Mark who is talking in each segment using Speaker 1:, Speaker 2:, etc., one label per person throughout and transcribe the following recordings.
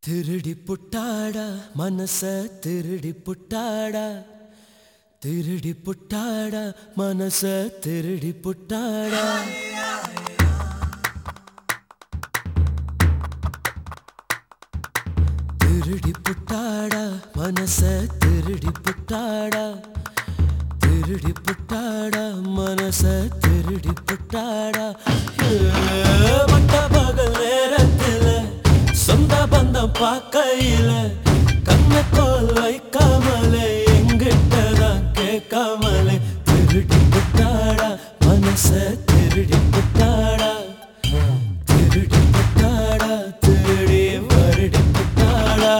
Speaker 1: திருடி புட்டாடா மனச திருடி புட்டாடா திருடி புட்டாடா மனச திருடி புட்டாடா திருடி புட்டாடா மனச திருடி புட்டாடா திருடி புட்டாடா மனச திருடி புட்டாடா மட்ட பகல் நேரத்துல சொந்த பந்தம் பார்க்கையில கண்ணக்கோல் வைக்காமலே எங்கிட்டதான் கேட்காமலே திருடி புட்டாடா மனச திருடி புட்டாடா திருடி புட்டாடா திருடி வருடி புட்டாடா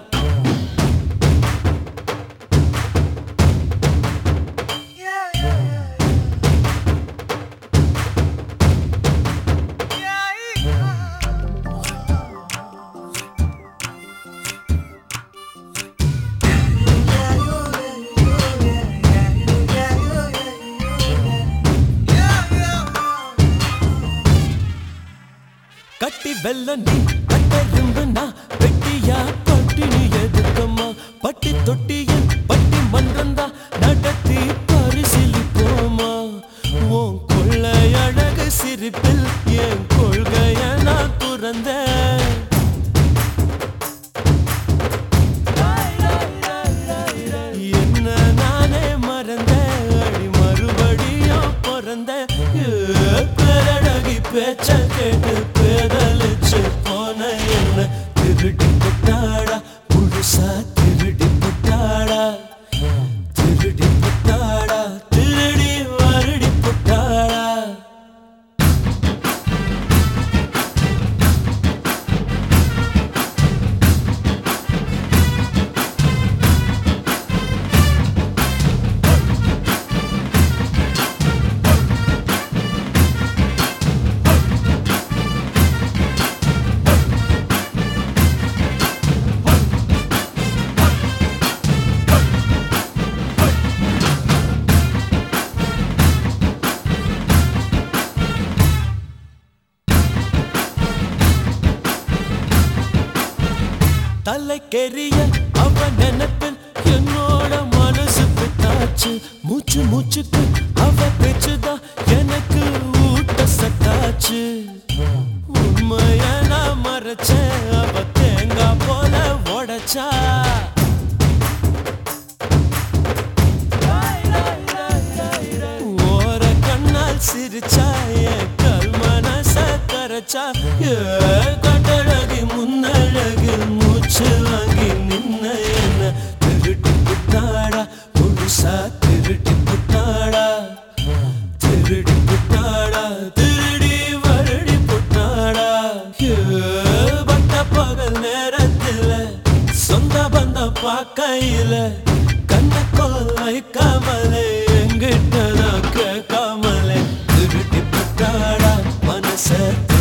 Speaker 1: கட்டி வெல்ல நீ கட்டெரும்புனா வெட்டியா பட்டினி எதுக்கம்மா பட்டி தொட்டியன் பட்டி மன்றந்தா நடத்தி பரிசீலிப்போமா உன் கொள்ளை அழகு சிரிப்பில் என் கொள்கைய நான் துறந்த என்ன நானே மறந்த அடி மறுபடியும் பிறந்த பேரழகி பேச்ச கேட்டு பேதலிச்சு போன என்ன திருடி புட்டாடா முழுசா திருடி புட்டாடா திருடி புட்டாடா திருடி வருடி புட்டாடா தலைக்கெரிய அவ நினைப்பில் என்னோட மனசு பித்தாச்சு மூச்சு மூச்சுக்கு அவ பேச்சுதான் எனக்கு ஊட்ட சட்டாச்சு உண்மைய நான் மறைச்சேன் அவ தேங்காய் போல உடைச்சா ஓர கண்ணால் சிரிச்சா என் கல் மனச கரைச்சா கட்டழகி முன்னழகில் மூச்சு வாங்கி நின்ன என்ன திருடி புட்டாடா முழுசா திருடி புட்டாடா திருடி புட்டாடா திருடி வருடி புட்டாடா பட்ட பகல் நேரத்துல சொந்த பந்தம் பார்க்கையில கண்ணக்கோல் வைக்காமலே எங்கிட்டதான் கேட்காமலே திருடி புட்டாடா மனச